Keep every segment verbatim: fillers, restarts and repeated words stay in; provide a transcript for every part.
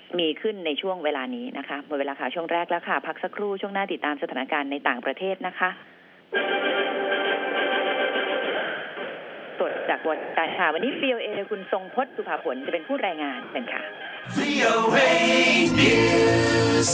มีขึ้นในช่วงเวลานี้นะคะหมดเวลาข่าวช่วงแรกแล้วค่ะพักสักครู่ช่วงหน้าติดตามสถานการณ์ในต่างประเทศนะคะสดจากวอชิงตันค่ะวันนี้ วี โอ เอ คุณทรงพจน์สุภาผลจะเป็นผู้รายงานเป็นค่ะ วี โอ เอ News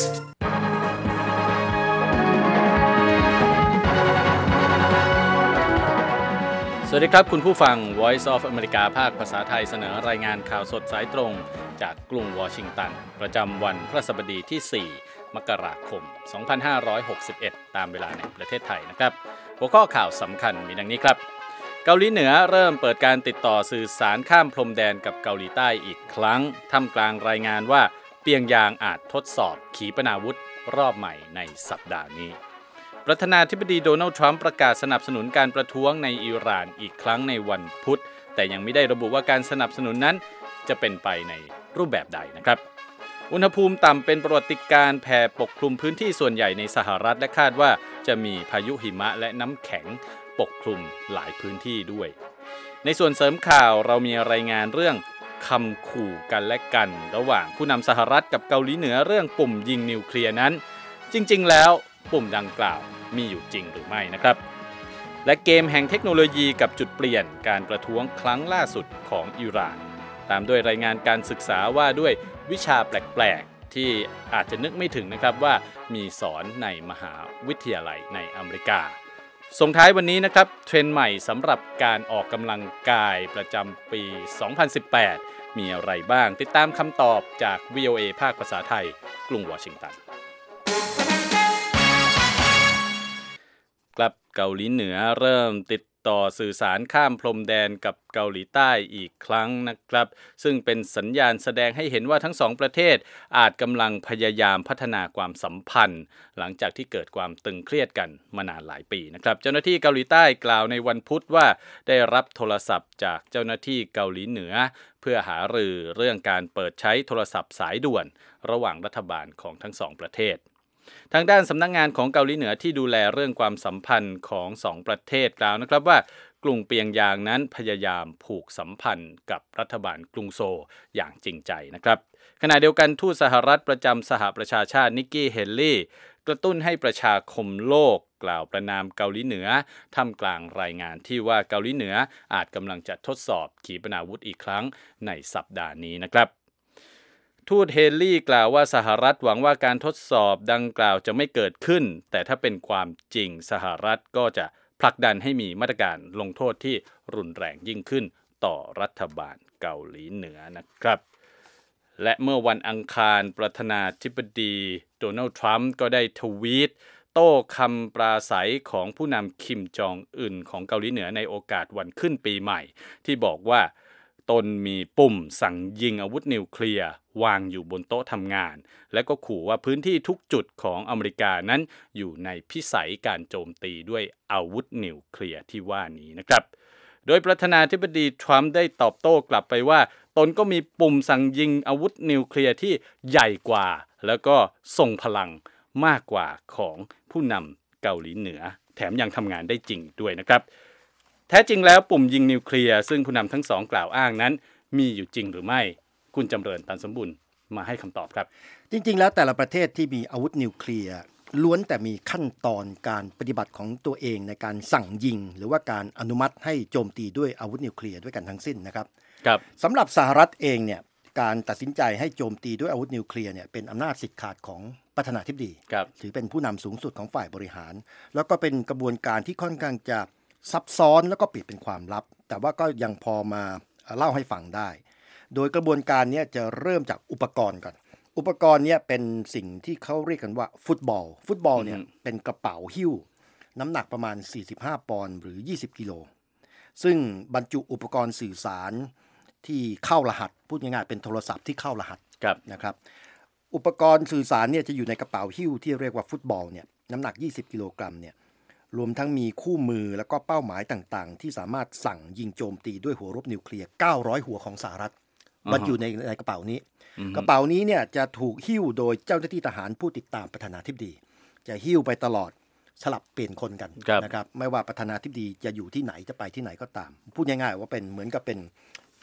สวัสดีครับคุณผู้ฟัง Voice of America ภาคภาษาไทยเสนอรายงานข่าวสดสายตรงจากกรุงวอชิงตันประจำวันพฤหัสบดีที่สี่มกราคมสองพันห้าร้อยหกสิบเอ็ดตามเวลาในประเทศไทยนะครับหัวข้อข่าวสำคัญมีดังนี้ครับเกาหลีเหนือเริ่มเปิดการติดต่อสื่อสารข้ามพรมแดนกับเกาหลีใต้อีกครั้งท่ามกลางรายงานว่าเปียงยางอาจทดสอบขีปนาวุธรอบใหม่ในสัปดาห์นี้ประธานาธิบดีโดนัลด์ทรัมป์ประกาศสนับสนุนการประท้วงในอิหร่านอีกครั้งในวันพุธแต่ยังไม่ได้ระบุว่าการสนับสนุนนั้นจะเป็นไปในรูปแบบใดนะครับอุณหภูมิต่ำเป็นประวัติการณ์แผ่ปกคลุมพื้นที่ส่วนใหญ่ในสหรัฐและคาดว่าจะมีพายุหิมะและน้ำแข็งปกคลุมหลายพื้นที่ด้วยในส่วนเสริมข่าวเรามีรายงานเรื่องคำขู่กันและกันระหว่างผู้นำสหรัฐกับเกาหลีเหนือเรื่องปุ่มยิงนิวเคลียร์นั้นจริงๆแล้วปุ่มดังกล่าวมีอยู่จริงหรือไม่นะครับและเกมแห่งเทคโนโลยีกับจุดเปลี่ยนการประท้วงครั้งล่าสุดของอิหร่านตามด้วยรายงานการศึกษาว่าด้วยวิชาแปลกๆที่อาจจะนึกไม่ถึงนะครับว่ามีสอนในมหาวิทยาลัยในอเมริกาส่งท้ายวันนี้นะครับเทรนด์ใหม่สำหรับการออกกำลังกายประจำปีสองพันสิบแปดมีอะไรบ้างติดตามคำตอบจาก วี โอ เอ ภาคภาษาไทยกรุงวอชิงตันกลับเกาหลีเหนือเริ่มติดต่อสื่อสารข้ามพรมแดนกับเกาหลีใต้อีกครั้งนะครับซึ่งเป็นสัญญาณแสดงให้เห็นว่าทั้งสองประเทศอาจกำลังพยายามพัฒนาความสัมพันธ์หลังจากที่เกิดความตึงเครียดกันมานานหลายปีนะครับเจ้าหน้าที่เกาหลีใต้กล่าวในวันพุธว่าได้รับโทรศัพท์จากเจ้าหน้าที่เกาหลีเหนือเพื่อหารือเรื่องการเปิดใช้โทรศัพท์สายด่วนระหว่างรัฐบาลของทั้งสองประเทศทางด้านสำนักงานของเกาหลีเหนือที่ดูแลเรื่องความสัมพันธ์ของสองประเทศกล่าวนะครับว่ากรุงเปียงยางนั้นพยายามผูกสัมพันธ์กับรัฐบาลกรุงโซลอย่างจริงใจนะครับขณะเดียวกันทูตสหรัฐประจำสหประชาชาตินิกกี้เฮลลี่กระตุ้นให้ประชาคมโลกกล่าวประนามเกาหลีเหนือท่ามกลางรายงานที่ว่าเกาหลีเหนืออาจกำลังจะทดสอบขีปนาวุธอีกครั้งในสัปดาห์นี้นะครับทูตเฮลลี่กล่าวว่าสหรัฐหวังว่าการทดสอบดังกล่าวจะไม่เกิดขึ้นแต่ถ้าเป็นความจริงสหรัฐก็จะผลักดันให้มีมาตรการลงโทษที่รุนแรงยิ่งขึ้นต่อรัฐบาลเกาหลีเหนือนะครับและเมื่อวันอังคารประธานาธิบดีโดนัลด์ทรัมป์ก็ได้ทวีตโต้คำปราศัยของผู้นำคิมจองอึนของเกาหลีเหนือในโอกาสวันขึ้นปีใหม่ที่บอกว่าตนมีปุ่มสั่งยิงอาวุธนิวเคลียร์วางอยู่บนโต๊ะทำงานและก็ขู่ว่าพื้นที่ทุกจุดของอเมริกานั้นอยู่ในพิสัยการโจมตีด้วยอาวุธนิวเคลียร์ที่ว่านี้นะครับโดยประธานาธิบดีทรัมป์ได้ตอบโต้กลับไปว่าตนก็มีปุ่มสั่งยิงอาวุธนิวเคลียร์ที่ใหญ่กว่าแล้วก็ทรงพลังมากกว่าของผู้นำเกาหลีเหนือแถมยังทำงานได้จริงด้วยนะครับแท้จริงแล้วปุ่มยิงนิวเคลียร์ซึ่งผู้นำทั้งสองกล่าวอ้างนั้นมีอยู่จริงหรือไม่คุณจำเริญตันสมบูรณ์มาให้คำตอบครับจริงๆแล้วแต่ละประเทศที่มีอาวุธนิวเคลียร์ล้วนแต่มีขั้นตอนการปฏิบัติของตัวเองในการสั่งยิงหรือว่าการอนุมัติให้โจมตีด้วยอาวุธนิวเคลียร์ด้วยกันทั้งสิ้นนะครับครับสำหรับสหรัฐเองเนี่ยการตัดสินใจให้โจมตีด้วยอาวุธนิวเคลียร์เนี่ยเป็นอำนาจสิทธิ์ขาดของประธานาธิบดีถือเป็นผู้นำสูงสุดของฝ่ายบริหารแล้วก็เป็นกระบวนการที่ค่อนข้างจะซับซ้อนแล้วก็ปิดเป็นความลับแต่ว่าก็ยังพอมาเล่าให้ฟังได้โดยกระบวนการนี้จะเริ่มจากอุปกรณ์ก่อนอุปกรณ์เนี่ยเป็นสิ่งที่เขาเรียกกันว่าฟุตบอลฟุตบอลเนี่ยเป็นกระเป๋าหิ้วน้ำหนักประมาณสี่สิบห้าปอนด์หรือยี่สิบกิโลซึ่งบรรจุอุปกรณ์สื่อสารที่เข้ารหัสพูดง่ายๆเป็นโทรศัพท์ที่เข้ารหัสนะครับอุปกรณ์สื่อสารเนี่ยจะอยู่ในกระเป๋าหิ้วที่เรียกว่าฟุตบอลเนี่ยน้ำหนักยี่สิบกิโลกรัมเนี่ยรวมทั้งมีคู่มือแล้วก็เป้าหมายต่างๆที่สามารถสั่งยิงโจมตีด้วยหัวรบนิวเคลียร์เก้าร้อยหัวของสหรัฐบรรจุในในกระเป๋านี้กระเป๋านี้เนี่ยจะถูกหิ้วโดยเจ้าหน้าที่ทหารผู้ติดตามประธานาธิบดีจะหิ้วไปตลอดสลับเปลี่ยนคนกันนะครับไม่ว่าประธานาธิบดีจะอยู่ที่ไหนจะไปที่ไหนก็ตามพูดง่ายๆว่าเป็นเหมือนกับเป็น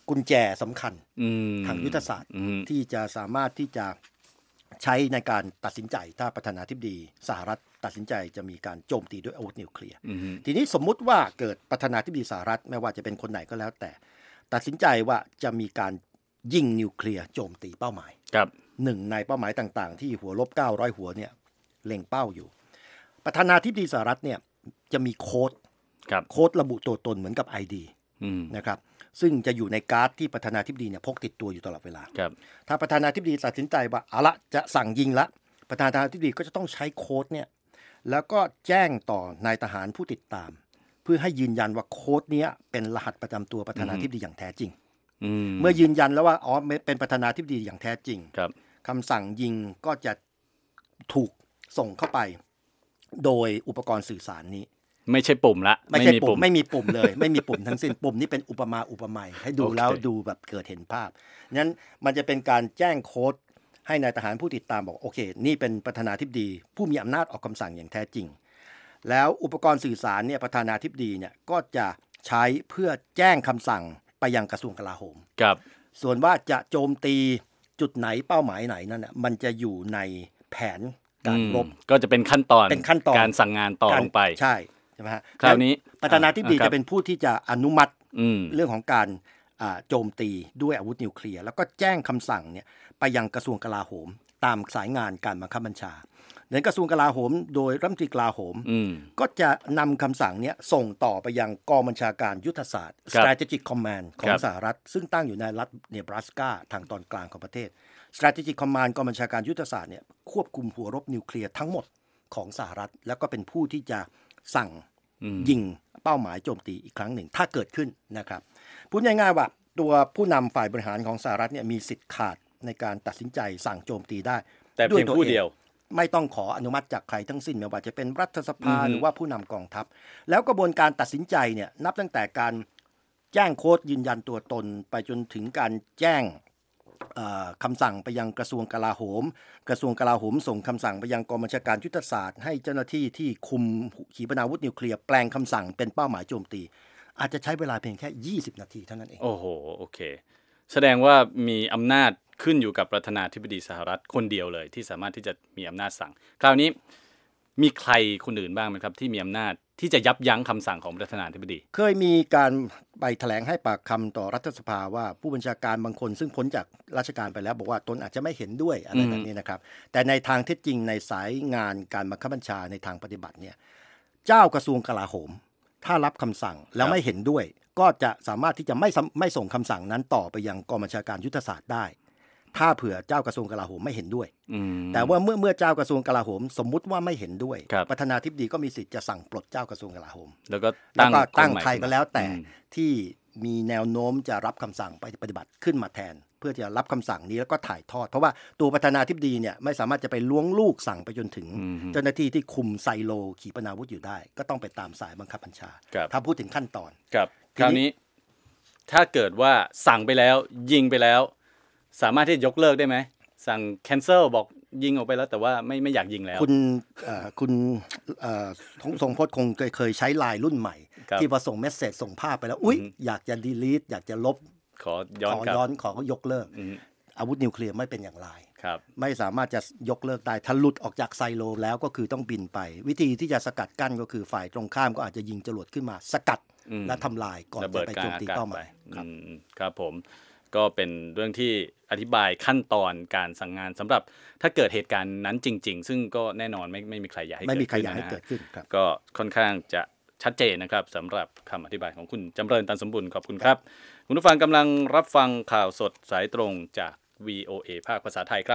กุญแจสำคัญทางยุทธศาสตร์ที่จะสามารถที่จะใช้ในการตัดสินใจถ้าประธานาธิบดีสหรัฐตัดสินใจจะมีการโจมตีด้วยอาวุธนิวเคลียร์ทีนี้สมมุติว่าเกิดประธานาธิบดีสหรัฐไม่ว่าจะเป็นคนไหนก็แล้วแต่ตัดสินใจว่าจะมีการยิงนิวเคลียร์โจมตีเป้าหมายหนึ่งในเป้าหมายต่างๆที่หัวลบเก้าร้อยหัวเนี่ยเล็งเป้าอยู่ประธานาธิบดีสหรัฐเนี่ยจะมีโค้ดโค้ดระบุตัวตนเหมือนกับ ไอ ดี นะครับซึ่งจะอยู่ในการ์ดที่ประธานาธิบดีเนี่ยพกติดตัวอยู่ตลอดเวลาถ้าประธานาธิบดีตัดสินใจว่าเอาละจะสั่งยิงละประธานาธิบดีก็จะต้องใช้โค้ดเนี่ยแล้วก็แจ้งต่อนายทหารผู้ติดตามเพื่อให้ยืนยันว่าโค้ดนี้เป็นรหัสประจำตัวประธานาธิบดีอย่างแท้จริงเมื่อยืนยันแล้วว่าอ๋อเป็นประธานาธิบดีอย่างแท้จริงคำสั่งยิงก็จะถูกส่งเข้าไปโดยอุปกรณ์สื่อสารนี้ไม่ใช่ปุ่มละไม่ใช่ปุ่มไม่มีปุ่มเลยไม่มีปุ่มทั้งสิ้นปุ่มนี้เป็นอุปมาอุปไมยให้ดู okay. แล้วดูแบบเกิดเห็นภาพงั้นมันจะเป็นการแจ้งโค้ดให้นายทหารผู้ติดตามบอกโอเคนี่เป็นประธานาธิบดีผู้มีอำนาจออกคำสั่งอย่างแท้จริงแล้วอุปกรณ์สื่อสารเนี่ยประธานาธิบดีเนี่ยก็จะใช้เพื่อแจ้งคำสั่งไปยังกระทรวงกลาโหมครับส่วนว่าจะโจมตีจุดไหนเป้าหมายไหนนั่นน่ะมันจะอยู่ในแผนการรบก็จะเป็นขั้นตอนเป็นขั้นตอนการสั่งงานต่อลงไปใช่ใช่ไหมฮะคราวนี้ประธานาธิบดีจะเป็นผู้ที่จะอนุมัติเรื่องของการโจมตีด้วยอาวุธนิวเคลียร์แล้วก็แจ้งคำสั่งเนี่ยไปยังกระทรวงกลาโหมตามสายงานการบังคับบัญชาในกระทรวงกลาโหมโดยรัฐมนตรีกลาโหมก็จะนำคำสั่งนี้ส่งต่อไปยังกองบัญชาการยุทธศาสตร์ Strategic Command ของสหรัฐซึ่งตั้งอยู่ในรัฐเนบราสกาทางตอนกลางของประเทศ Strategic Command กองบัญชาการยุทธศาสตร์เนี่ยควบคุมหัวรบนิวเคลียร์ทั้งหมดของสหรัฐแล้วก็เป็นผู้ที่จะสั่งยิงเป้าหมายโจมตีอีกครั้งหนึ่งถ้าเกิดขึ้นนะครับพูดง่ายๆว่าตัวผู้นำฝ่ายบริหารของสหรัฐเนี่ยมีสิทธิ์ขาดในการตัดสินใจสั่งโจมตีได้แต่เพียงผู้เดียวไม่ต้องขออนุมัติจากใครทั้งสิ้นไม่ว่าจะเป็นรัฐสภาหรือว่าผู้นำกองทัพแล้วกระบวนการตัดสินใจเนี่ยนับตั้งแต่การแจ้งโค้ดยืนยันตัวตนไปจนถึงการแจ้งคำสั่งไปยังกระทรวงกลาโหมกระทรวงกลาโหมส่งคำสั่งไปยังกองบัญชาการยุทธศาสตร์ให้เจ้าหน้าที่ที่คุมขีปนาวุธนิวเคลียร์แปลงคำสั่งเป็นเป้าหมายโจมตีอาจจะใช้เวลาเพียงแค่ยี่สิบนาทีเท่านั้นเองโอ้โหโอเคแสดงว่ามีอำนาจขึ้นอยู่กับประธานาธิบดีสหรัฐคนเดียวเลยที่สามารถที่จะมีอำนาจสั่งคราวนี้มีใครคนอื่นบ้างไหมครับที่มีอำนาจที่จะยับยั้งคำสั่งของประธานาธิบดีเคยมีการไปแถลงให้ปากคำต่อรัฐสภาว่าผู้บัญชาการบางคนซึ่งพ้นจากราชการไปแล้วบอกว่าตนอาจจะไม่เห็นด้วยอะไรแบบนี้นะครับแต่ในทางเท็จจริงในสายงานการบังคับบัญชาในทางปฏิบัติเนี่ยเจ้ากระทรวงกลาโหมถ้ารับคำสั่งแล้วไม่เห็นด้วยก็จะสามารถที่จะไม่ไม่ส่งคำสั่งนั้นต่อไปยังกองบัญชาการยุทธศาสตร์ได้ถ้าเผื่อเจ้ากระทรวงกลาโหมไม่เห็นด้วยแต่ว่าเมื่อเมื่อเจ้ากระทรวงกลาโหมสมมุติว่าไม่เห็นด้วยประธานาธิบดีก็มีสิทธิ์จะสั่งปลดเจ้ากระทรวงกลาโหมแล้วก็ตั้งใครก็แล้วแต่ที่มีแนวโน้มจะรับคำสั่งไปปฏิบัติขึ้นมาแทนเพื่อจะรับคำสั่งนี้แล้วก็ถ่ายทอดเพราะว่าตัวประธานาธิบดีเนี่ยไม่สามารถจะไปล้วงลูกสั่งไปจนถึงเจ้าหน้าที่ที่คุมไซโลขีปนาวุธอยู่ได้ก็ต้องไปตามสายบังคับบัญชาถ้าพูดถึงขั้นตอนครับคราวนี้ถ้าเกิดว่าสั่งไปแล้วยิงไปแล้วสามารถที่จะยกเลิกได้ไหมสั่ง cancel บอกยิงออกไปแล้วแต่ว่าไม่ไม่อยากยิงแล้วคุณคุณทรงพจน์คงเคยใช้ไลน์รุ่นใหม่ที่พอส่งเมสเสจส่งภาพไปแล้วอุ๊ยอยากจะ delete อยากจะลบขอย้อนขอย้อนขอยกเลิกอาวุธนิวเคลียร์ไม่เป็นอย่างไรไม่สามารถจะยกเลิกได้ถ้าหลุดออกจากไซโลแล้วก็คือต้องบินไปวิธีที่จะสกัดกั้นก็คือฝ่ายตรงข้ามก็อาจจะยิงจรวดขึ้นมาสกัดและทำลายก่อนจะไปโจมตีเป้าหมายครับผมก็เป็นเรื่องที่อธิบายขั้นตอนการสั่งงานสำหรับถ้าเกิดเหตุการณ์นั้นจริงๆซึ่งก็แน่นอนไม่ไม่มีใครอยากให้เกิดขึ้นนะก็ค่อนข้างจะชัดเจนนะครับสำหรับคำอธิบายของคุณจำเริญตันสมบุญขอบคุณครับคุณผู้ฟังกำลังรับฟังข่าวสดสายตรงจาก วี โอ เอ ภาคภาษาไทยครับ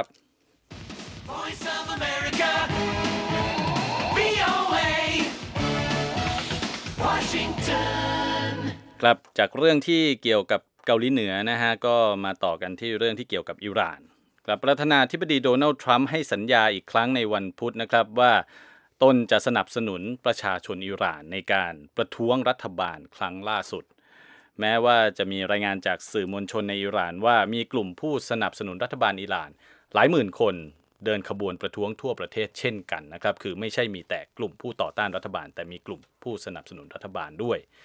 Voice of America วี โอ เอ Washington ครับจากเรื่องที่เกี่ยวกับเกาหลีเหนือนะฮะก็มาต่อกันที่เรื่องที่เกี่ยวกับอิหร่านกับประธานาธิบดีโดนัลด์ทรัมป์ให้สัญญาอีกครั้งในวันพุธนะครับว่าตนจะสนับสนุนประชาชนอิหร่านในการประท้วงรัฐบาลครั้งล่าสุดแม้ว่าจะมีรายงานจากสื่อมวลชนในอิหร่านว่ามีกลุ่มผู้สนับสนุนรัฐบาลอิหร่านหลายหมื่นคนเดินขบวนประท้วงทั่วประเทศเช่นกันนะครับคือไม่ใช่มีแต่กลุ่มผู้ต่อต้านรัฐบาลแต่มีกลุ่มผู้สนับสนุนรัฐบาลด้วย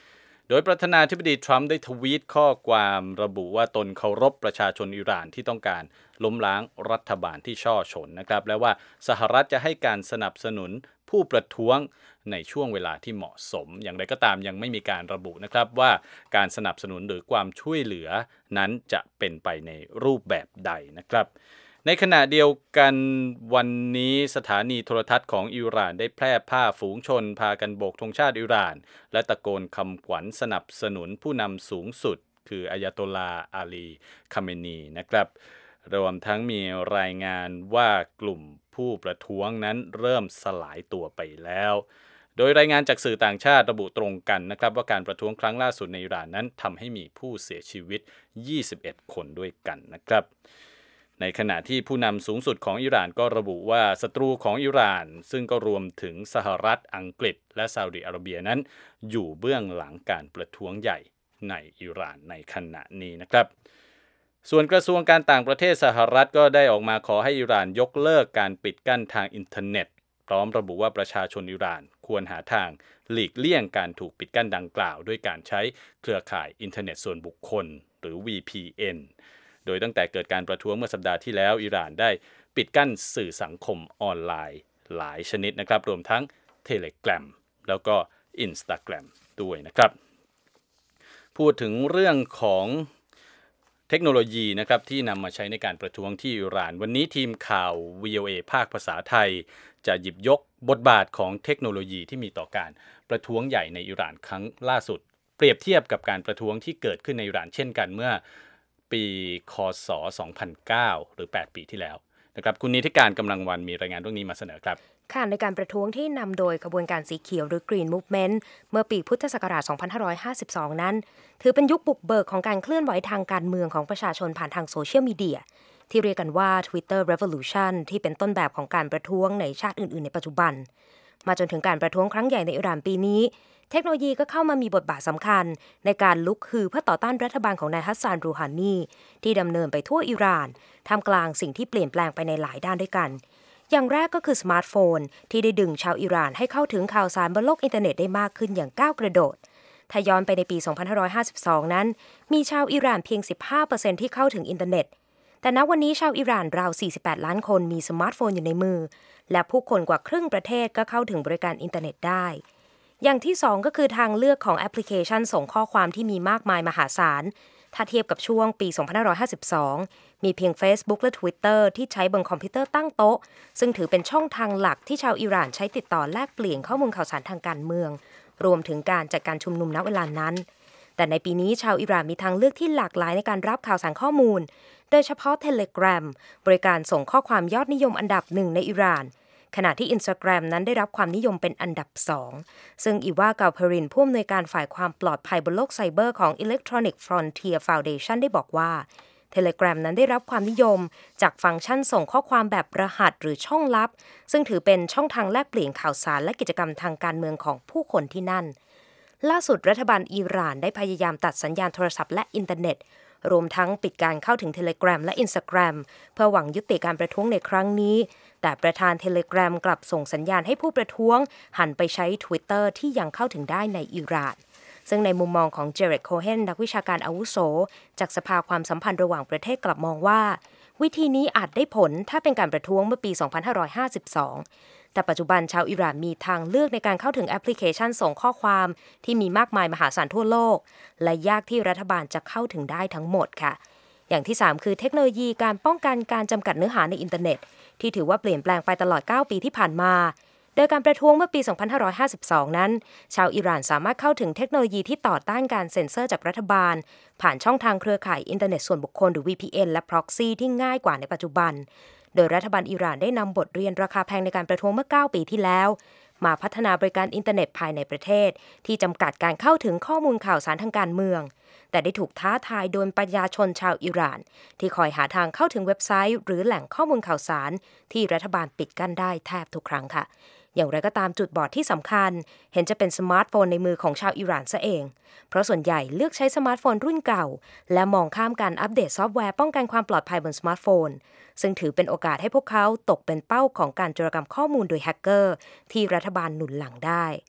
โดยประธานาธิบดีทรัมป์ได้ทวีตข้อความระบุว่าตนเคารพประชาชนอิหร่านที่ต้องการล้มล้างรัฐบาลที่ช่อฉนนะครับและว่าสหรัฐจะให้การสนับสนุนผู้ประท้วงในช่วงเวลาที่เหมาะสมอย่างไรก็ตามยังไม่มีการระบุนะครับว่าการสนับสนุนหรือความช่วยเหลือนั้นจะเป็นไปในรูปแบบใดนะครับในขณะเดียวกันวันนี้สถานีโทรทัศน์ของอิหร่านได้แพร่ภาพฝูงชนพากันโบกธงชาติอิหร่านและตะโกนคำขวัญสนับสนุนผู้นำสูงสุดคืออายาโตลลาห์อาลีคาเมนีนะครับรวมทั้งมีรายงานว่ากลุ่มผู้ประท้วงนั้นเริ่มสลายตัวไปแล้วโดยรายงานจากสื่อต่างชาติระบุตรงกันนะครับว่าการประท้วงครั้งล่าสุดในอิหร่านนั้นทำให้มีผู้เสียชีวิตยี่สิบเอ็ดคนด้วยกันนะครับในขณะที่ผู้นำสูงสุดของอิหร่านก็ระบุว่าศัตรูของอิหร่านซึ่งก็รวมถึงสหรัฐอังกฤษและซาอุดิอาระเบียนั้นอยู่เบื้องหลังการประท้วงใหญ่ในอิหร่านในขณะนี้นะครับส่วนกระทรวงการต่างประเทศสหรัฐก็ได้ออกมาขอให้อิหร่านยกเลิกการปิดกั้นทางอินเทอร์เน็ตพร้อมระบุว่าประชาชนอิหร่านควรหาทางหลีกเลี่ยงการถูกปิดกั้นดังกล่าวด้วยการใช้เครือข่ายอินเทอร์เน็ตส่วนบุคคลหรือ วี พี เอ็น โดยตั้งแต่เกิดการประท้วงเมื่อสัปดาห์ที่แล้วอิหร่านได้ปิดกั้นสื่อสังคมออนไลน์หลายชนิดนะครับรวมทั้ง Telegram แล้วก็ Instagram ด้วยนะครับพูดถึงเรื่องของเทคโนโลยีนะครับที่นำมาใช้ในการประท้วงที่อิหร่านวันนี้ทีมข่าว วี โอ เอ ภาคภาษาไทยจะหยิบยกบทบาทของเทคโนโลยีที่มีต่อการประท้วงใหญ่ในอิหร่านครั้งล่าสุดเปรียบเทียบกับการประท้วงที่เกิดขึ้นในอิหร่านเช่นกันเมื่อปีคศสองพันเก้าหรือแปดปีที่แล้วนะครับคุณนิติการกำลังวันมีรายงานเรื่องนี้มาเสนอครับค่ะในการประท้วงที่นำโดยกระบวนการสีเขียวหรือ Green Movement เมื่อปีพุทธศักราชสองพันห้าร้อยห้าสิบสองนั้นถือเป็นยุคบุกเบิกของการเคลื่อนไหวทางการเมืองของประชาชนผ่านทางโซเชียลมีเดียที่เรียกกันว่า Twitter Revolution ที่เป็นต้นแบบของการประท้วงในชาติอื่นๆในปัจจุบันมาจนถึงการประท้วงครั้งใหญ่ในอิหร่านปีนี้เทคโนโลยีก็เข้ามามีบทบาทสำคัญในการลุกฮือเพื่อต่อต้านรัฐบาลของนายฮัสซานรูฮานีที่ดำเนินไปทั่วอิหร่านท่ามกลางสิ่งที่เปลี่ยนแปลงไปในหลายด้านด้วยกันอย่างแรกก็คือสมาร์ทโฟนที่ได้ดึงชาวอิหร่านให้เข้าถึงข่าวสารบนโลกอินเทอร์เน็ตได้มากขึ้นอย่างก้าวกระโดดถ้าย้อนไปในปีสองพันห้าร้อยห้าสิบสองนั้นมีชาวอิหร่านเพียง สิบห้าเปอร์เซ็นต์ ที่เข้าถึงอินเทอร์เน็ตแต่ณวันนี้ชาวอิหร่านราวสี่สิบแปดล้านคนมีสมาร์ทโฟนอยู่ในมือและผู้คนกว่าครึ่งประเทศก็เข้าถึงบริการอินเทอร์เน็ตได้อย่างที่สองก็คือทางเลือกของแอปพลิเคชันส่งข้อความที่มีมากมายมหาศาลถ้าเทียบกับช่วงปีสองพันห้าร้อยห้าสิบสองมีเพียง Facebook และ Twitter ที่ใช้บนคอมพิวเตอร์ตั้งโต๊ะซึ่งถือเป็นช่องทางหลักที่ชาวอิหร่านใช้ติดต่อแลกเปลี่ยนข้อมูลข่าวสารทางการเมืองรวมถึงการจัดการชุมนุมณเวลานั้นแต่ในปีนี้ชาวอิหร่านมีทางเลือกที่หลากหลายในการรับข่าวสารข้อมูลโดยเฉพาะ Telegram บริการส่งข้อความยอดนิยมอันดับหนึ่งในอิหร่านขณะที่ Instagram นั้นได้รับความนิยมเป็นอันดับสองซึ่งอีวา กาลเพรินผู้อำนวยการฝ่ายความปลอดภัยบนโลกไซเบอร์ของ Electronic Frontier Foundation ได้บอกว่า Telegram นั้นได้รับความนิยมจากฟังก์ชันส่งข้อความแบบรหัสหรือช่องลับซึ่งถือเป็นช่องทางแลกเปลี่ยนข่าวสารและกิจกรรมทางการเมืองของผู้คนที่นั่นล่าสุดรัฐบาลอิหร่านได้พยายามตัดสัญญาณโทรศัพท์และอินเทอร์เน็ตรวมทั้งปิดการเข้าถึง Telegram และ Instagram เพื่อหวังยุติการประท้วงในครั้งนี้แต่ประธาน Telegram กลับส่งสัญญาณให้ผู้ประท้วงหันไปใช้ Twitter ที่ยังเข้าถึงได้ในอิหร่านซึ่งในมุมมองของเจเร็ด โคเฮนนักวิชาการอาวุโสจากสภาความสัมพันธ์ระหว่างประเทศกลับมองว่าวิธีนี้อาจได้ผลถ้าเป็นการประท้วงเมื่อปีสองพันห้าร้อยห้าสิบสองแต่ปัจจุบันชาวอิหร่านมีทางเลือกในการเข้าถึงแอปพลิเคชันส่งข้อความที่มีมากมายมหาศาลทั่วโลกและยากที่รัฐบาลจะเข้าถึงได้ทั้งหมดค่ะอย่างที่สามคือเทคโนโลยีการป้องกันการจำกัดเนื้อหาในอินเทอร์เน็ตที่ถือว่าเปลี่ยนแปลงไปตลอดเก้าปีที่ผ่านมาโดยการประท้วงเมื่อปีสองพันห้าร้อยห้าสิบสองนั้นชาวอิหร่านสามารถเข้าถึงเทคโนโลยีที่ต่อต้านการเซ็นเซอร์จากรัฐบาลผ่านช่องทางเครือข่ายอินเทอร์เน็ตส่วนบุคคลหรือ วี พี เอ็น และ Proxy ที่ง่ายกว่าในปัจจุบันโดยรัฐบาลอิหร่านได้นำบทเรียนราคาแพงในการประท้วงเมื่อเก้าปีที่แล้วมาพัฒนาบริการอินเทอร์เน็ตภายในประเทศที่จำกัดการเข้าถึงข้อมูลข่าวสารทางการเมืองแต่ได้ถูกท้าทายโดยประชาชนชาวอิหร่านที่คอยหาทางเข้าถึงเว็บไซต์หรือแหล่งข้อมูลข่าวสารที่รัฐบาลปิดกั้นได้แทบทุกครั้งค่ะอย่างไรก็ตามจุดบอดที่สำคัญเห็นจะเป็นสมาร์ทโฟนในมือของชาวอิหร่านซะเองเพราะส่วนใหญ่เลือกใช้สมาร์ทโฟนรุ่นเก่าและมองข้ามการอัปเดตซอฟต์แวร์ป้องกันความปลอดภัยบนสมาร์ทโฟนซึ่งถือเป็นโอกาสให้พวกเขาตกเป็นเป้าของการโจรกรรมข้อมูลโดยแฮกเกอร์ที่รัฐบาลหนุนหลังได้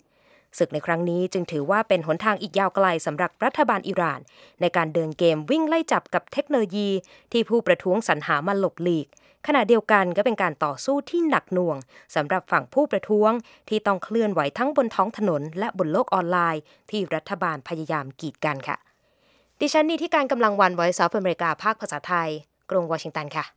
ศึกในครั้งนี้จึงถือว่าเป็นหนทางอีกยาวไกลสำหรับรัฐบาลอิหร่านในการเดินเกมวิ่งไล่จับกับเทคโนโลยีที่ผู้ประท้วงสรรหามาหลบหลีกขณะเดียวกันก็เป็นการต่อสู้ที่หนักหน่วงสำหรับฝั่งผู้ประท้วงที่ต้องเคลื่อนไหวทั้งบนท้องถนนและบนโลกออนไลน์ที่รัฐบาลพยายามกีดกันค่ะดิฉันนีที่การกำลังวัน Voice of America ภาคภาษาไทยกรุงวอชิงตันค่ะ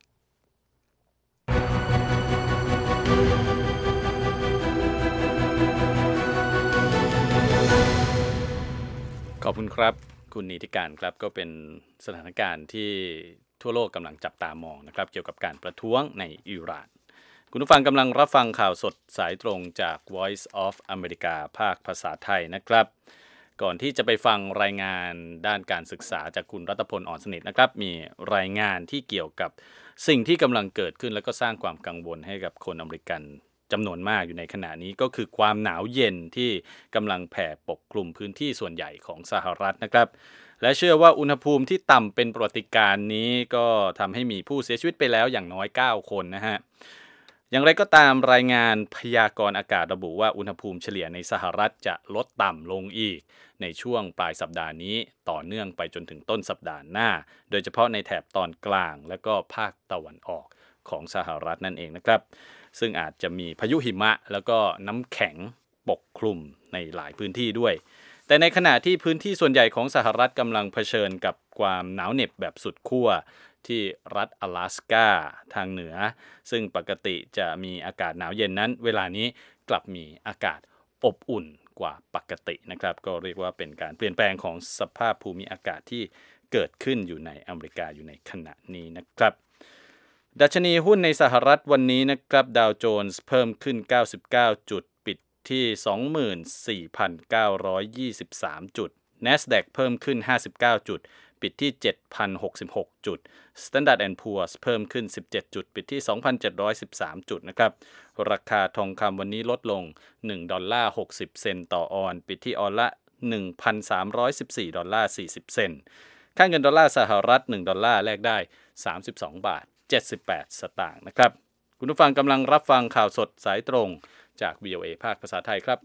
ขอบคุณครับคุณนิติการครับก็เป็นสถานการณ์ที่ทั่วโลกกำลังจับตามองนะครับเกี่ยวกับการประท้วงในอิหร่านคุณผู้ฟังกำลังรับฟังข่าวสดสายตรงจาก Voice of America ภาคภาษาไทยนะครับก่อนที่จะไปฟังรายงานด้านการศึกษาจากคุณรัตพล อ่อนสนิทนะครับมีรายงานที่เกี่ยวกับสิ่งที่กำลังเกิดขึ้นและก็สร้างความกังวลให้กับคนอเมริกันจำนวนมากอยู่ในขณะนี้ก็คือความหนาวเย็นที่กำลังแผ่ปกคลุมพื้นที่ส่วนใหญ่ของสหรัฐนะครับและเชื่อว่าอุณหภูมิที่ต่ำเป็นประวัติการณ์นี้ก็ทำให้มีผู้เสียชีวิตไปแล้วอย่างน้อยเก้าคนนะฮะอย่างไรก็ตามรายงานพยากรณ์อากาศระบุว่าอุณหภูมิเฉลี่ยในสหรัฐจะลดต่ำลงอีกในช่วงปลายสัปดาห์นี้ต่อเนื่องไปจนถึงต้นสัปดาห์หน้าโดยเฉพาะในแถบตอนกลางและก็ภาคตะวันออกของสหรัฐนั่นเองนะครับซึ่งอาจจะมีพายุหิมะแล้วก็น้ำแข็งปกคลุมในหลายพื้นที่ด้วยแต่ในขณะที่พื้นที่ส่วนใหญ่ของสหรัฐกำลังเผชิญกับความหนาวเหน็บแบบสุดขั้วที่รัฐ阿拉斯ก้าทางเหนือซึ่งปกติจะมีอากาศหนาวเย็นนั้นเวลานี้กลับมีอากาศอบอุ่นกว่าปกตินะครับก็เรียกว่าเป็นการเปลี่ยนแปลงของสภาพภูมิอากาศที่เกิดขึ้นอยู่ในอเมริกาอยู่ในขณะนี้นะครับดัชนีหุ้นในสหรัฐวันนี้นะครับดาวโจนส์เพิ่มขึ้นเก้าสิบเก้าจุดปิดที่ สองหมื่นสี่พันเก้าร้อยยี่สิบสาม จุด NASDAQ เพิ่มขึ้นห้าสิบเก้าจุดปิดที่ เจ็ดพันหกสิบหก จุด Standard แอนด์ Poor's เพิ่มขึ้นสิบเจ็ดจุดปิดที่ สองพันเจ็ดร้อยสิบสาม จุดนะครับราคาทองคำวันนี้ลดลงหนึ่งดอลลาร์หกสิบเซนต์ต่อออนซ์ปิดที่ออนละ หนึ่งพันสามร้อยสิบสี่ดอลลาร์สี่สิบเซนต์ค่าเงินดอลลาร์สหรัฐหนึ่งดอลลาร์แลกได้สามสิบสองบาทเจ็ดสิบแปดสตางค์นะครับคุณผู้ฟังกำลังรับฟังข่าวสดสายตรงจาก วี โอ เอ ภาคภาษาไทยครับ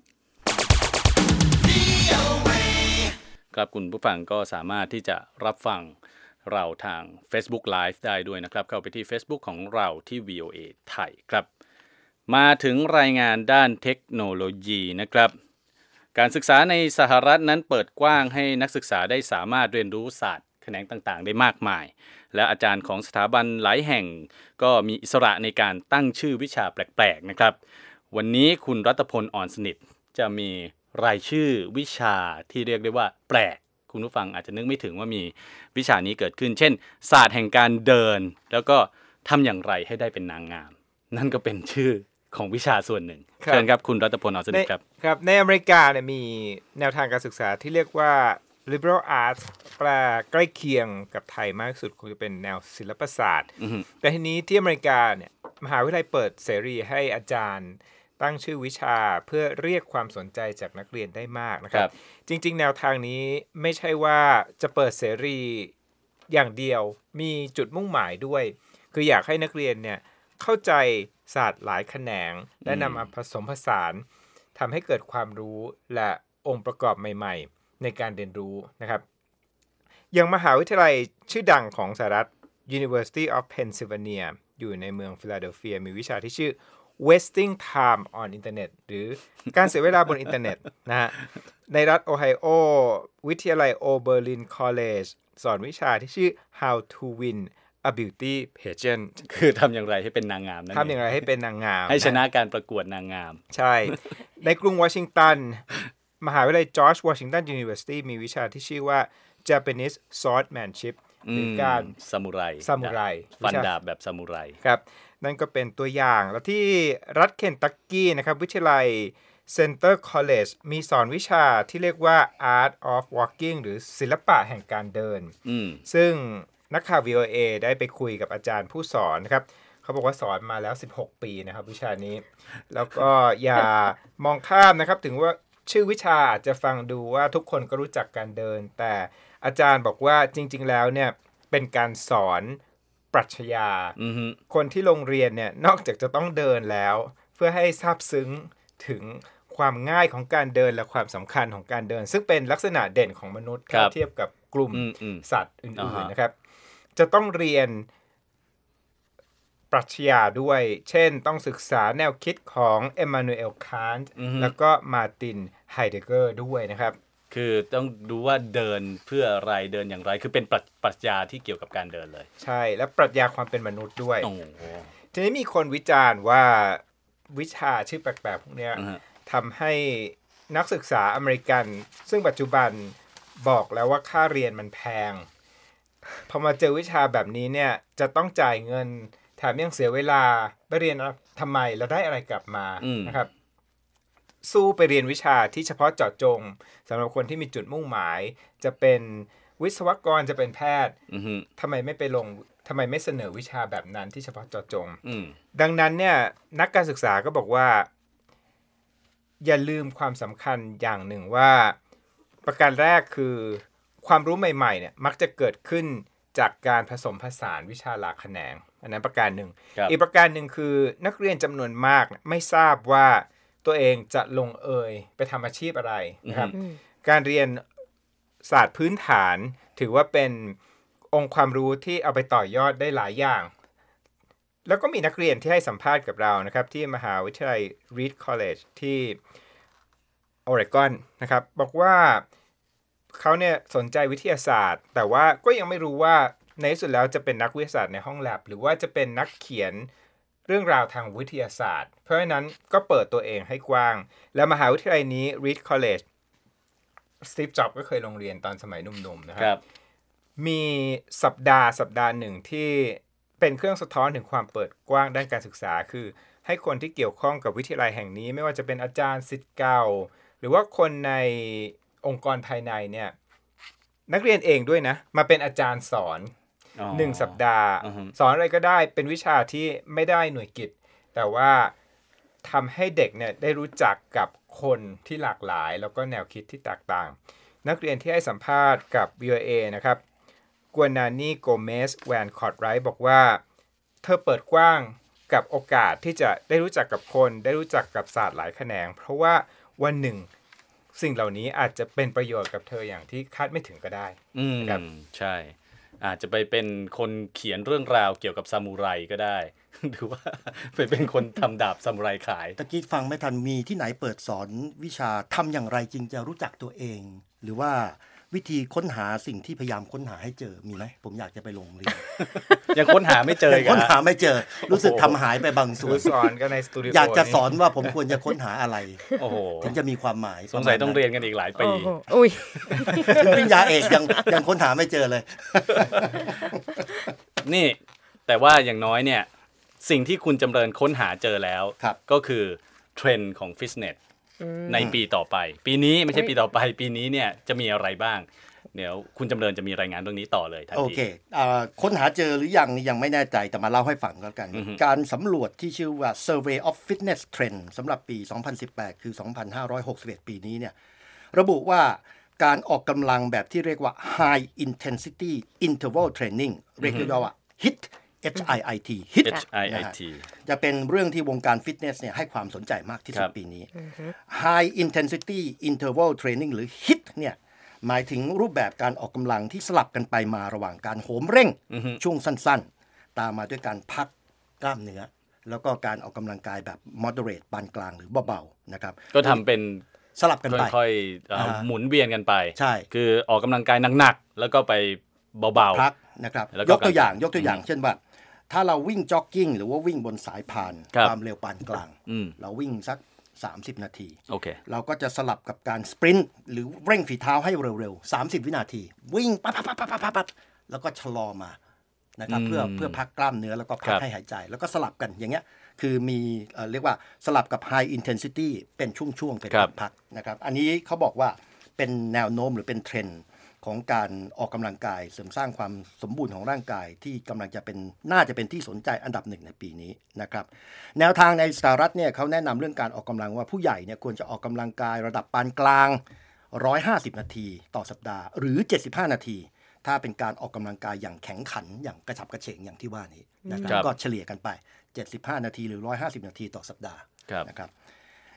ครับคุณผู้ฟังก็สามารถที่จะรับฟังเราทาง Facebook Live ได้ด้วยนะครับเข้าไปที่ Facebook ของเราที่ วี โอ เอ ไทยครับมาถึงรายงานด้านเทคโนโลยีนะครับการศึกษาในสหรัฐนั้นเปิดกว้างให้นักศึกษาได้สามารถเรียนรู้ศาสตร์แขนงต่างๆได้มากมายและอาจารย์ของสถาบันหลายแห่งก็มีอิสระในการตั้งชื่อวิชาแปลกๆนะครับวันนี้คุณรัตพล อ่อนสนิทจะมีรายชื่อวิชาที่เรียกได้ว่าแปลกคุณผู้ฟังอาจจะนึกไม่ถึงว่ามีวิชานี้เกิดขึ้นเช่นศาสตร์แห่งการเดินแล้วก็ทำอย่างไรให้ได้เป็นนางงามนั่นก็เป็นชื่อของวิชาส่วนหนึ่งเชิญครับคุณรัตพล อ่อนสนิทครับครับในอเมริกาเนี่ยมีแนวทางการศึกษาที่เรียกว่า liberal arts แปลใกล้เคียงกับไทยมากที่สุดคงจะเป็นแนวศิลปศาสตร์แต่ทีนี้ที่อเมริกาเนี่ยมหาวิทยาลัยเปิดเสรีให้อาจารย์ตั้งชื่อวิชาเพื่อเรียกความสนใจจากนักเรียนได้มากนะครับจริงๆแนวทางนี้ไม่ใช่ว่าจะเปิดเสรีอย่างเดียวมีจุดมุ่งหมายด้วยคืออยากให้นักเรียนเนี่ยเข้าใจศาสตร์หลายแขนงและนำมาผสมผสานทำให้เกิดความรู้และองค์ประกอบใหม่ๆในการเรียนรู้นะครับอย่างมหาวิทยาลัยชื่อดังของสหรัฐ University of Pennsylvania อยู่ในเมืองฟิลาเดลเฟียมีวิชาที่ชื่อwasting time on internet หรือการเสียเวลาบนอินเทอร์เน็ตนะฮะในรัฐโอไฮโอวิทยาลัยโอเบอร์ลินคอลเลจสอนวิชาที่ชื่อ how to win a beauty pageant คือทำอย่างไรให้เป็นนางงามนั่นเองทำอย่างไรให้เป็นนางงามให้ชนะการประกวดนางงามใช่ในกรุงวอชิงตันมหาวิทยาลัยจอร์จวอชิงตัน University มีวิชาที่ชื่อว่า Japanese swordsmanship หรือการซามูไรซามูไรฟันดาบแบบซามูไรครับนั่นก็เป็นตัวอย่างแล้วที่รัฐเคนตักกี้นะครับวิทยาลัย Center College มีสอนวิชาที่เรียกว่า Art of Walking หรือศิลปะแห่งการเดินซึ่งนักข่าว วี โอ เอ ได้ไปคุยกับอาจารย์ผู้สอนนะครับเขาบอกว่าสอนมาแล้วสิบหกปีนะครับวิชานี้แล้วก็อย่ามองข้ามนะครับถึงว่าชื่อวิชาอาจจะฟังดูว่าทุกคนก็รู้จักการเดินแต่อาจารย์บอกว่าจริงๆแล้วเนี่ยเป็นการสอนปรัชญา mm-hmm. คนที่โรงเรียนเนี่ยนอกจากจะต้องเดินแล้วเพื่อให้ซาบซึ้งถึงความง่ายของการเดินและความสำคัญของการเดินซึ่งเป็นลักษณะเด่นของมนุษย์ถ้าเทียบกับกลุ่มสัตว์อื่นๆนะครับจะต้องเรียนปรัชญาด้วยเช่นต้องศึกษาแนวคิดของเอมมานูเอล คานต์แล้วก็มาร์ติน ไฮเดเกอร์ด้วยนะครับคือต้องดูว่าเดินเพื่ออะไรเดินอย่างไรคือเป็นปรัชญาที่เกี่ยวกับการเดินเลยใช่และปรัชญาความเป็นมนุษย์ด้วยทีนี้มีคนวิจารณ์ว่าวิชาชื่อแปลกๆพวกนี้ทำให้นักศึกษาอเมริกันซึ่งปัจจุบันบอกแล้วว่าค่าเรียนมันแพงพอมาเจอวิชาแบบนี้เนี่ยจะต้องจ่ายเงินแถมยังเสียเวลาไปเรียนทำไมแล้วได้อะไรกลับมานะครับสู้ไปเรียนวิชาที่เฉพาะเจาะจงสำหรับคนที่มีจุดมุ่งหมายจะเป็นวิศวกรจะเป็นแพทย์ทำไมไม่ไปลงทำไมไม่เสนอวิชาแบบนั้นที่เฉพาะเจาะจงดังนั้นเนี่ยนักการศึกษาก็บอกว่าอย่าลืมความสำคัญอย่างหนึ่งว่าประการแรกคือความรู้ใหม่ๆเนี่ยมักจะเกิดขึ้นจากการผสมผสานวิชาหลากแขนงอันนั้นประการหนึ่งอีกประการหนึ่งคือนักเรียนจำนวนมากไม่ทราบว่าตัวเองจะลงเอยไปทำอาชีพอะไรนะครับการเรียนศาสตร์พื้นฐานถือว่าเป็นองค์ความรู้ที่เอาไปต่อยอดได้หลายอย่างแล้วก็มีนักเรียนที่ให้สัมภาษณ์กับเรานะครับที่มหาวิทยาลัย Reed College ที่ออริกอนนะครับบอกว่าเขาเนี่ยสนใจวิทยาศาสตร์แต่ว่าก็ยังไม่รู้ว่าในที่สุดแล้วจะเป็นนักวิทยาศาสตร์ในห้องแลบหรือว่าจะเป็นนักเขียนเรื่องราวทางวิทยาศาสตร์เพราะฉะนั้นก็เปิดตัวเองให้กว้างและมหาวิทยาลัยนี้ Reed College สตีฟ จ็อบส์ก็เคยลงเรียนตอนสมัยหนุ่มๆนะครับมีสัปดาห์สัปดาห์หนึ่งที่เป็นเครื่องสะท้อนถึงความเปิดกว้างด้านการศึกษาคือให้คนที่เกี่ยวข้องกับวิทยาลัยแห่งนี้ไม่ว่าจะเป็นอาจารย์ศิษย์เก่าหรือว่าคนในองค์กรภายในเนี่ยนักเรียนเองด้วยนะมาเป็นอาจารย์สอนหนึ่งสัปดาห์ uh-huh. สอนอะไรก็ได้เป็นวิชาที่ไม่ได้หน่วยกิตแต่ว่าทำให้เด็กเนี่ยได้รู้จักกับคนที่หลากหลายแล้วก็แนวคิดที่แตกต่างนักเรียนที่ให้สัมภาษณ์กับ วี โอ เอ นะครับกัวนานีโกเมสแวนคอร์ตไรท์บอกว่าเธอเปิดกว้างกับโอกาสที่จะได้รู้จักกับคนได้รู้จักกับศาสตร์หลายแขนงเพราะว่าวันหนึ่งสิ่งเหล่านี้อาจจะเป็นประโยชน์กับเธออย่างที่คาดไม่ถึงก็ได้ครับใช่อาจจะไปเป็นคนเขียนเรื่องราวเกี่ยวกับซามูไรก็ได้หรือว่าไปเป็นคนทำดาบซามูไรขายตะกี้ฟังไม่ทันมีที่ไหนเปิดสอนวิชาทำอย่างไรจึงจะรู้จักตัวเองหรือว่าวิธีค้นหาสิ่งที่พยายามค้นหาให้เจอมีไหมผมอยากจะไปลงเรียนยังค้นหาไม่เจอยังค้นหาไม่เจอรู้สึกทำหายไปบางส่วนสอนก็ในสตูดิโออยากจะสอนว่าผมควรจะค้นหาอะไรถึงจะมีความหมายสงสัยต้องเรียนกันอีกหลายปีอุ้ยปริญญาเอกยังยังค้นหาไม่เจอเลยนี่แต่ว่าอย่างน้อยเนี่ยสิ่งที่คุณจำเริญค้นหาเจอแล้วก็คือเทรนด์ของฟิตเนสในปีต่อไปปีนี้ไม่ใช่ปีต่อไปปีนี้เนี่ยจะมีอะไรบ้างเดี๋ยวคุณจำเริญจะมีรายงานเรื่องนี้ต่อเลยทันทีโอเคค้นหาเจอหรือยังยังไม่แน่ใจแต่มาเล่าให้ฟังกัน การสำรวจที่ชื่อว่า Survey of Fitness Trend สำหรับปีสองพันสิบแปดคือสองพันห้าร้อยหกสิบเอ็ดปีนี้เนี่ยระบุว่าการออกกำลังแบบที่เรียกว่า High Intensity Interval Training เรียกย่อว่า ฮิตH I I T ฮิต H I I T จะเป็นเรื่องที่วงการฟิตเนสเนี่ยให้ความสนใจมากที่สุดปีนี้ High Intensity Interval Training หรือ ฮิต เนี่ยหมายถึงรูปแบบการออกกำลังที่สลับกันไปมาระหว่างการโหมเร่งช่วงสั้นๆตามมาด้วยการพักกล้ามเนื้อแล้วก็การออกกำลังกายแบบ moderate ปานกลางหรือเบาๆนะครับก็ทำเป็นสลับกันไปค่อยๆหมุนเวียนกันไปใช่คือออกกำลังกายหนักๆแล้วก็ไปเบาๆพักนะครับยกตัวอย่างยกตัวอย่างเช่นว่าถ้าเราวิ่งจ็อกกิ้งหรือว่าวิ่งบนสายพานความเร็วปานกลางเราวิ่งสักสามสิบนาที okay. เราก็จะสลับกับการสปรินต์หรือเร่งฝีเท้าให้เร็วๆสามสิบวินาทีวิ่งปั๊บๆๆๆแล้วก็ชะลอมานะครับเพื่อเพื่อพักกล้ามเนื้อแล้วก็พักให้หายใจแล้วก็สลับกันอย่างเงี้ยคือมีเอ่อเรียกว่าสลับกับ high intensity เป็นช่วงๆเป็นพักๆนะครับอันนี้เขาบอกว่าเป็นแนวโน้มหรือเป็นเทรนด์ของการออกกำลังกายเสริมสร้างความสมบูรณ์ของร่างกายที่กำลังจะเป็นน่าจะเป็นที่สนใจอันดับหนึ่งในปีนี้นะครับแนวทางในสหรัฐเนี่ยเขาแนะนำเรื่องการออกกำลังว่าผู้ใหญ่เนี่ยควรจะออกกำลังกายระดับปานกลางหนึ่งร้อยห้าสิบนาทีต่อสัปดาห์หรือเจ็ดสิบห้านาทีถ้าเป็นการออกกำลังกายอย่างแข็งขันอย่างกระฉับกระเฉงอย่างที่ว่านี้นะครับก็เฉลี่ยกันไปเจ็ดสิบห้านาทีหรือหนึ่งร้อยห้าสิบนาทีต่อสัปดาห์นะครับ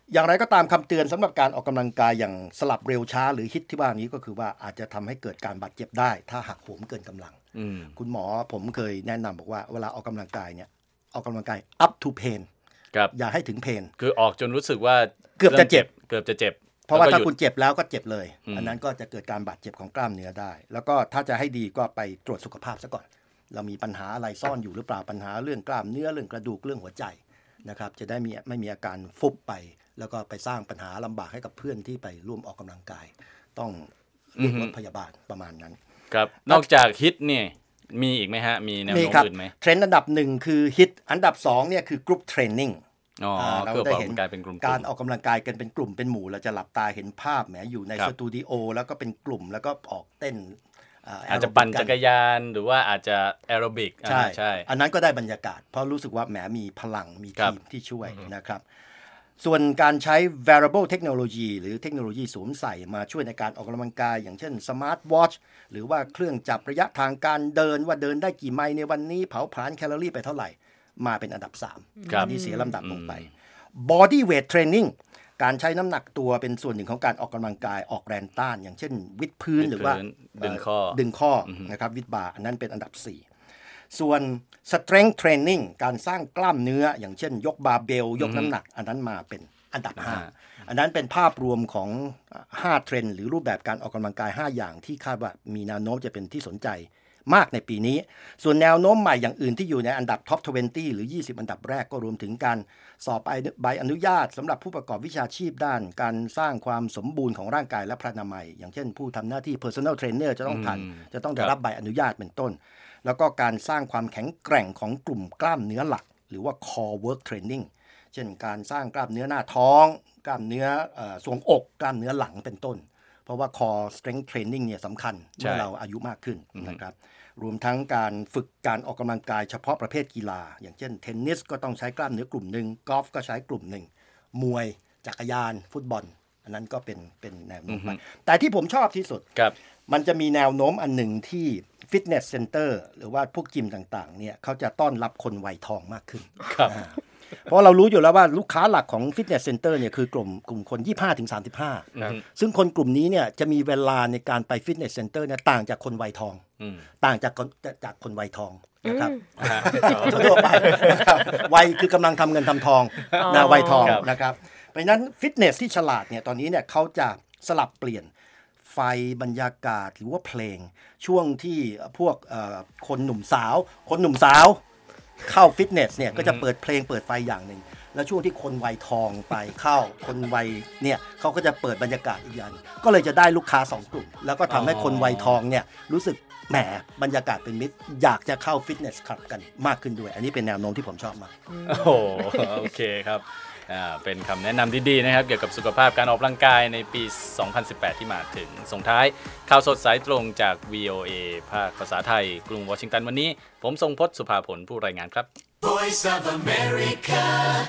อย่างไรก็ตามคำเตือนสำหรับการออกกำลังกายอย่างสลับเร็วช้าหรือฮิตที่ว่านี้ก็คือว่าอาจจะทำให้เกิดการบาดเจ็บได้ถ้าหักโหมเกินกำลังคุณหมอผมเคยแนะนำบอกว่าเวลาออกกำลังกายเนี่ยออกกำลังกาย up to pain อย่าให้ถึง pain คือออกจนรู้สึกว่าเกือบจะเจ็บเกือบจะเจ็บเพราะว่าถ้าคุณเจ็บแล้วก็เจ็บเลยอันนั้นก็จะเกิดการบาดเจ็บของกล้ามเนื้อได้แล้วก็ถ้าจะให้ดีก็ไปตรวจสุขภาพซะก่อนเรามีปัญหาอะไรซ่อนอยู่หรือเปล่าปัญหาเรื่องกล้ามเนื้อเรื่องกระดูกเรื่องหัวใจนะครับจะได้มีไม่มีอาการฟุบไปแล้วก็ไปสร้างปัญหาลำบากให้กับเพื่อนที่ไปร่วมออกกำลังกายต้องเรียกรถพยาบาลประมาณนั้นครับนอกจากฮิตเนี่ยมีอีกไหมฮะมีแนวโน้มอื่นไหมเทรนด์อันดับหนึ่งคือฮิตอันดับสองเนี่ยคือกรุ๊ปเทรนนิ่งเราได้เห็นการออกกำลังกายกันเป็นกลุ่มเป็นหมู่เราจะหลับตาเห็นภาพแหมอยู่ในสตูดิโอแล้วก็เป็นกลุ่มแล้วก็ออกเต้นอาจจะปั่นจักรยานหรือว่าอาจจะแอโรบิกใช่ใช่อันนั้นก็ได้บรรยากาศเพราะรู้สึกว่าแหมมีพลังมีทีมที่ช่วยนะครับส่วนการใช้ wearable technology หรือเทคโนโลยีสวมใส่มาช่วยในการออกกำลังกายอย่างเช่น smart watch หรือว่าเครื่องจับระยะทางการเดินว่าเดินได้กี่ไมล์ในวันนี้เผาผลาญแคลอรี่ไปเท่าไหร่มาเป็นอันดับสามอันนี้เสียลำดับลงไป body weight training การใช้น้ำหนักตัวเป็นส่วนหนึ่งของการออกกำลังกายออกแรงต้านอย่างเช่นวิดพื้นหรือว่าดึงข้อดึงข้อนะครับวิดบาร์อันนั้นเป็นอันดับสี่ส่วน strength training การสร้างกล้ามเนื้ออย่างเช่นยกบาร์เบลยกน้ำหนักอันนั้นมาเป็นอันดับห้าอันนั้นเป็นภาพรวมของห้าเทรนด์หรือรูปแบบการออกกำลังกายห้าอย่างที่คาดว่ามีแนวโน้มจะเป็นที่สนใจมากในปีนี้ส่วนแนวโน้มใหม่อย่างอื่นที่อยู่ในอันดับท็อปยี่สิบหรือยี่สิบอันดับแรกก็รวมถึงการสอบใบอนุญาตสำหรับผู้ประกอบวิชาชีพด้านการสร้างความสมบูรณ์ของร่างกายและพระนามัยอย่างเช่นผู้ทำหน้าที่ personal trainer จะต้องผ่านจะต้องได้รับใบอนุญาตเป็นต้นแล้วก็การสร้างความแข็งแกร่งของกลุ่มกล้ามเนื้อหลักหรือว่า core work training เช่นการสร้างกล้ามเนื้อหน้าท้องกล้ามเนื้อทรวงอกกล้ามเนื้อหลังเป็นต้นเพราะว่า core strength training เนี่ยสำคัญเมื่อเราอายุมากขึ้นนะครับรวมทั้งการฝึกการออกกำลังกายเฉพาะประเภทกีฬาอย่างเช่นเทนนิสก็ต้องใช้กล้ามเนื้อกลุ่มหนึ่งกอล์ฟก็ใช้กลุ่มหนึ่งมวยจักรยานฟุตบอลอันนั้นก็เป็นเป็นแนวโน้มไปแต่ที่ผมชอบที่สุดมันจะมีแนวโน้มอันหนึ่งที่ฟิตเนสเซ็นเตอร์หรือว่าพวกจิมต่างๆเนี่ยเขาจะต้อนรับคนวัยทองมากขึ้นเพราะเรารู้อยู่แล้วว่าลูกค้าหลักของฟิตเนสเซ็นเตอร์เนี่ยคือกลุ่มกลุ่มคนยี่สิบห้าถึงสามสิบห้าซึ่งคนกลุ่มนี้เนี่ยจะมีเวลาในการไปฟิตเนสเซ็นเตอร์เนี่ยต่างจากคนวัยทองต่างจากจากคนวัยทองนะครับทั่วไปวัยคือกำลังทำเงินทำทองนะวัยทองนะครับเพราะฉะนั้นฟิตเนสที่ฉลาดเนี่ยตอนนี้เนี่ยเขาจะสลับเปลี่ยนไฟบรรยากาศหรือว่าเพลงช่วงที่พวกคนหนุ่มสาวคนหนุ่มสาวเข้าฟิตเนสเนี่ยก็จะเปิดเพลงเปิดไฟอย่างหนึ่งแล้วช่วงที่คนวัยทองไปเข้าคนวัยเนี่ยเขาก็จะเปิดบรรยากาศอีกอย่างก็เลยจะได้ลูกค้าสองกลุ่มแล้วก็ทำให้คนวัยทองเนี่ยรู้สึกแหมบรรยากาศเป็นมิตรอยากจะเข้าฟิตเนสคลับกันมากขึ้นด้วยอันนี้เป็นแนวโน้มที่ผมชอบมากโอ้โหโอเคครับอ่าเป็นคำแนะนำดีๆนะครับเกี่ยวกับสุขภาพการออกกำลังกายในปีสองพันสิบแปดที่มาถึงส่งท้ายข่าวสดสายตรงจาก วี โอ เอ ภาคภาษาไทยกรุงวอชิงตันวันนี้ผมทรงพจน์สุภาผลผู้รายงานครับ Voice of America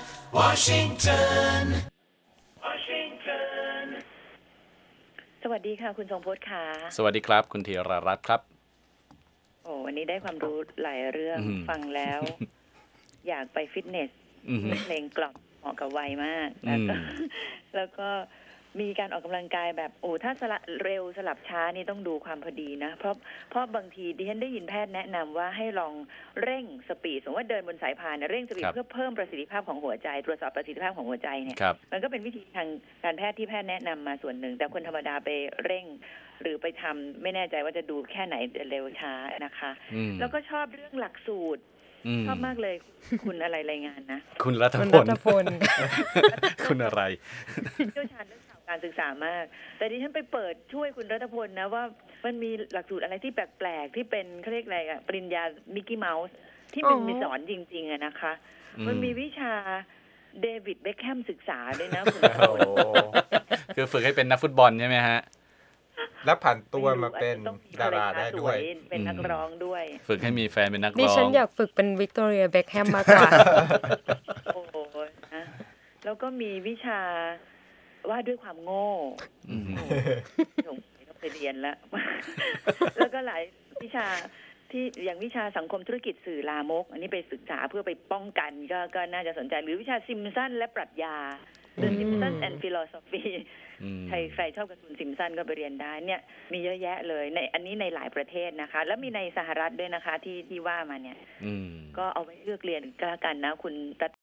Washington Washington สวัสดีค่ะคุณทรงพจน์ค่ะสวัสดีครับคุณธีรรัตน์ครับโอ้วันนี้ได้ความรู้หลายเรื่องฟังแล้วอยากไปฟิตเนสเพลงกล่อมเหมาะกับวัยมากแล้วก็แล้วก็มีการออกกำลังกายแบบโอ้ถ้าสลับเร็วสลับช้านี่ต้องดูความพอดีนะเพราะเพราะบางทีดิฉันได้ยินแพทย์แนะนำว่าให้ลองเร่งสปีดสมมติว่าเดินบนสายพานเร่งสปีดเพื่อเพิ่มประสิทธิภาพของหัวใจตรวจสอบประสิทธิภาพของหัวใจเนี่ยมันก็เป็นวิธีทางการแพทย์ที่แพทย์แนะนำมาส่วนหนึ่งแต่คนธรรมดาไปเร่งหรือไปทำไม่แน่ใจว่าจะดูแค่ไหนเร็วช้านะคะแล้วก็ชอบเรื่องหลักสูตรชอบมากเลยคุณอะไรรายงานนะคุณรัตพลคุณอะไรเชี่ยวชาญเรื่องการศึกษามากแต่ดิฉันไปเปิดช่วยคุณรัตพลนะว่ามันมีหลักสูตรอะไรที่แปลกๆที่เป็นเขาเรียกอะไรอ่ะปริญญามิกกี้เมาส์ที่มันมีสอนจริงๆอะนะคะมันมีวิชาเดวิดเบ็คแฮมศึกษาด้วยนะคุณรัตพลคือฝึกให้เป็นนักฟุตบอลใช่ไหมฮะแล้วผ่านตัวมาเป็นดาราได้ด้วยเป็นนักร้องด้วยฝึกให้มีแฟนเป็นนักร้องดิฉันอยากฝึกเป็นวิกตอเรียเบ็คแฮมมากกว่าโอ้โหนะแล้วก็มีวิชาว่าด้วยความโง่ต้องไปเรียนแล้วแล้วก็หลายวิชาที่อย่างวิชาสังคมธุรกิจสื่อลามกอันนี้ไปศึกษาเพื่อไปป้องกันก็ก็น่าจะสนใจหรือวิชาซิมสันและปรัชญา The Simpsons and Philosophy ใครใครชอบการ์ตูนซิมสันก็ไปเรียนได้เนี่ยมีเยอะแยะเลยในอันนี้ในหลายประเทศนะคะแล้วมีในสหรัฐด้วยนะคะที่ที่ว่ามาเนี่ยก็เอาไว้เลือกเรียนก็แล้วกันนะคุณ